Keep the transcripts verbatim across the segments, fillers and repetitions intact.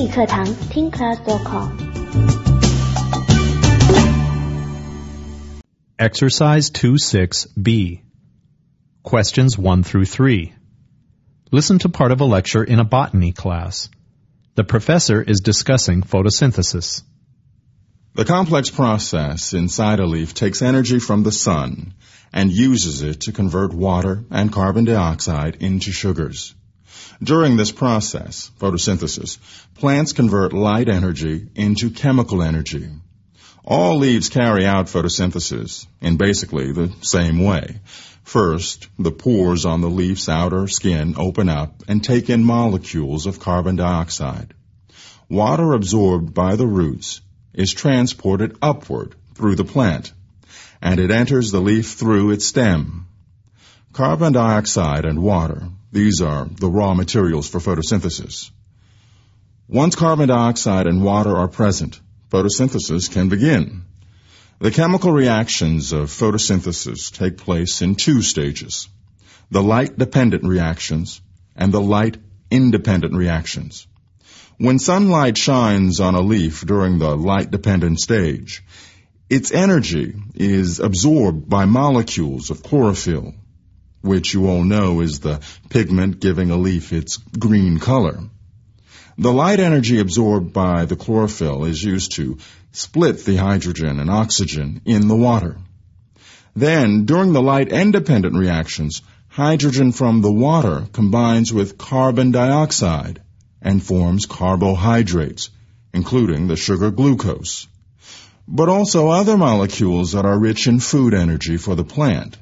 理课堂听 class dot com。 Exercise two six B. Questions one through three. Listen to part of a lecture in a botany class. The professor is discussing photosynthesis. The complex process inside a leaf takes energy from the sun and uses it to convert water and carbon dioxide into sugars. During this process, photosynthesis, plants convert light energy into chemical energy. All leaves carry out photosynthesis in basically the same way. First, the pores on the leaf's outer skin open up and take in molecules of carbon dioxide. Water absorbed by the roots is transported upward through the plant, and it enters the leaf through its stem. Carbon dioxide and water, these are the raw materials for photosynthesis. Once carbon dioxide and water are present, photosynthesis can begin. The chemical reactions of photosynthesis take place in two stages: the light-dependent reactions and the light-independent reactions. When sunlight shines on a leaf during the light-dependent stage, its energy is absorbed by molecules of chlorophyll, which you all know is the pigment giving a leaf its green color. The light energy absorbed by the chlorophyll is used to split the hydrogen and oxygen in the water. Then, during the light-independent reactions, hydrogen from the water combines with carbon dioxide and forms carbohydrates, including the sugar glucose, but also other molecules that are rich in food energy for the plant.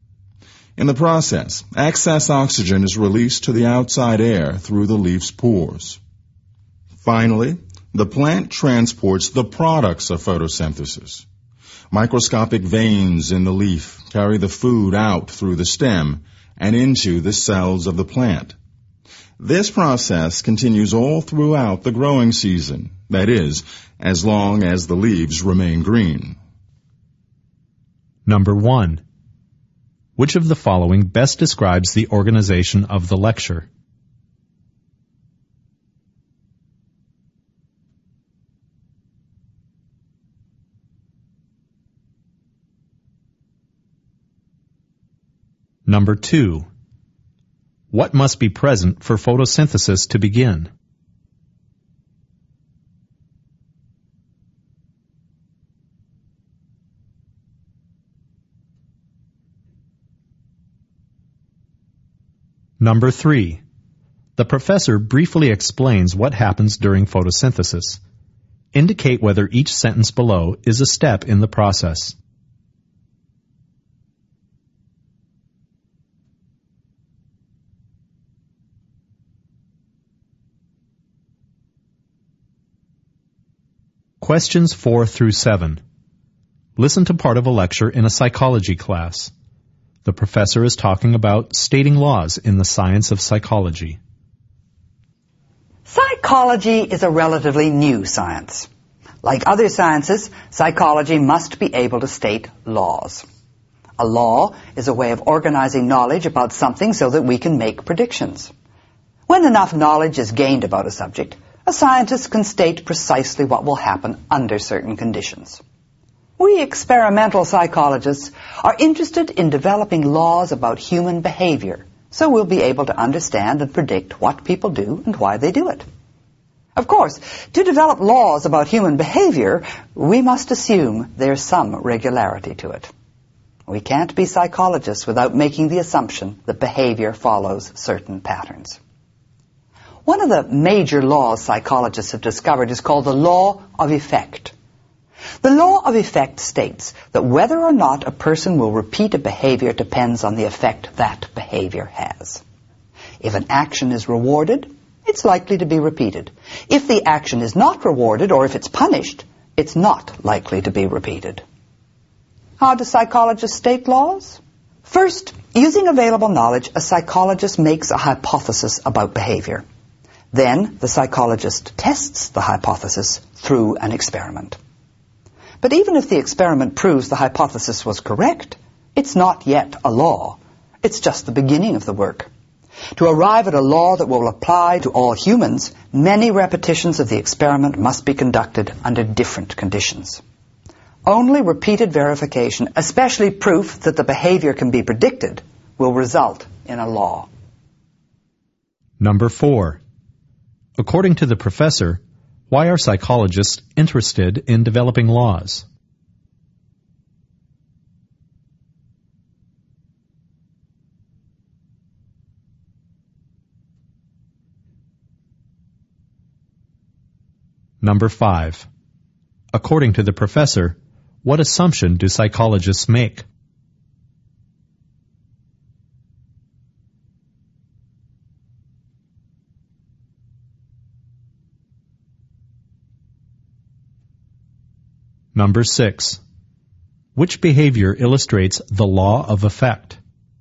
In the process, excess oxygen is released to the outside air through the leaf's pores. Finally, the plant transports the products of photosynthesis. Microscopic veins in the leaf carry the food out through the stem and into the cells of the plant. This process continues all throughout the growing season, that is, as long as the leaves remain green. Number one. Which of the following best describes the organization of the lecture? Number two. What must be present for photosynthesis to begin? Number three. The professor briefly explains what happens during photosynthesis. Indicate whether each sentence below is a step in the process. Questions four through seven. Listen to part of a lecture in a psychology class. The professor is talking about stating laws in the science of psychology. Psychology is a relatively new science. Like other sciences, psychology must be able to state laws. A law is a way of organizing knowledge about something so that we can make predictions. When enough knowledge is gained about a subject, a scientist can state precisely what will happen under certain conditions. We experimental psychologists are interested in developing laws about human behavior, so we'll be able to understand and predict what people do and why they do it. Of course, to develop laws about human behavior, we must assume there's some regularity to it. We can't be psychologists without making the assumption that behavior follows certain patterns. One of the major laws psychologists have discovered is called the law of effect. The law of effect states that whether or not a person will repeat a behavior depends on the effect that behavior has. If an action is rewarded, it's likely to be repeated. If the action is not rewarded, or if it's punished, it's not likely to be repeated. How do psychologists state laws? First, using available knowledge, a psychologist makes a hypothesis about behavior. Then the psychologist tests the hypothesis through an experiment. But even if the experiment proves the hypothesis was correct, it's not yet a law. It's just the beginning of the work. To arrive at a law that will apply to all humans, many repetitions of the experiment must be conducted under different conditions. Only repeated verification, especially proof that the behavior can be predicted, will result in a law. Number four. According to the professor, why are psychologists interested in developing laws? Number five. According to the professor, what assumption do psychologists make? Number six. Which behavior illustrates the law of effect?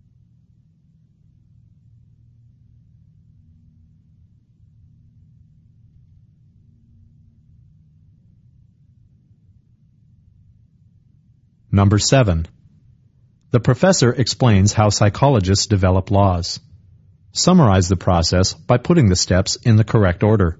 Number seven. The professor explains how psychologists develop laws. Summarize the process by putting the steps in the correct order.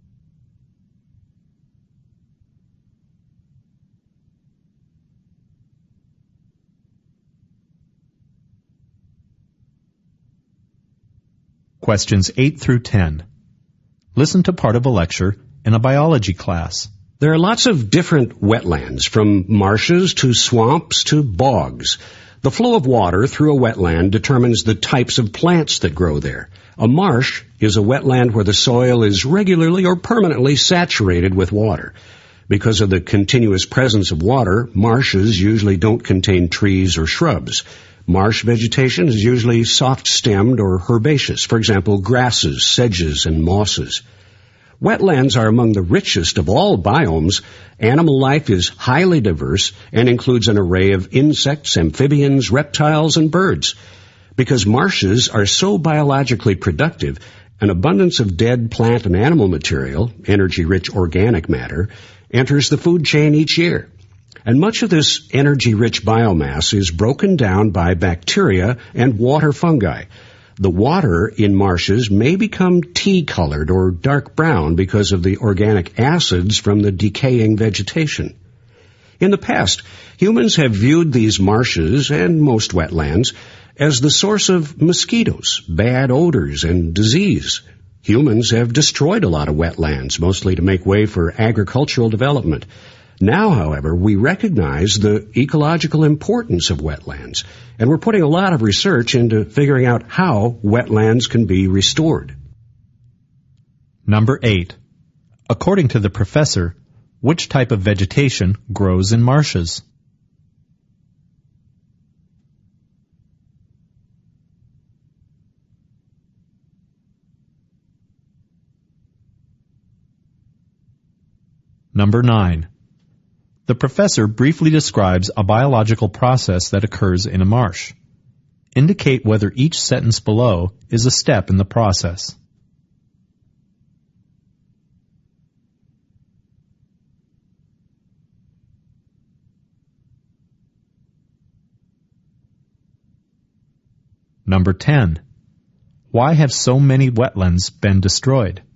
Questions eight through ten. Listen to part of a lecture in a biology class. There are lots of different wetlands, from marshes to swamps to bogs. The flow of water through a wetland determines the types of plants that grow there. A marsh is a wetland where the soil is regularly or permanently saturated with water. Because of the continuous presence of water, marshes usually don't contain trees or shrubs. Marsh vegetation is usually soft-stemmed or herbaceous, for example, grasses, sedges, and mosses. Wetlands are among the richest of all biomes. Animal life is highly diverse and includes an array of insects, amphibians, reptiles, and birds. Because marshes are so biologically productive, an abundance of dead plant and animal material, energy-rich organic matter, enters the food chain each year. And much of this energy-rich biomass is broken down by bacteria and water fungi. The water in marshes may become tea-colored or dark brown because of the organic acids from the decaying vegetation. In the past, humans have viewed these marshes and most wetlands as the source of mosquitoes, bad odors, and disease. Humans have destroyed a lot of wetlands, mostly to make way for agricultural development. Now, however, we recognize the ecological importance of wetlands, and we're putting a lot of research into figuring out how wetlands can be restored. Number eight. According to the professor, which type of vegetation grows in marshes? Number nine. The professor briefly describes a biological process that occurs in a marsh. Indicate whether each sentence below is a step in the process. Number ten. Why have so many wetlands been destroyed?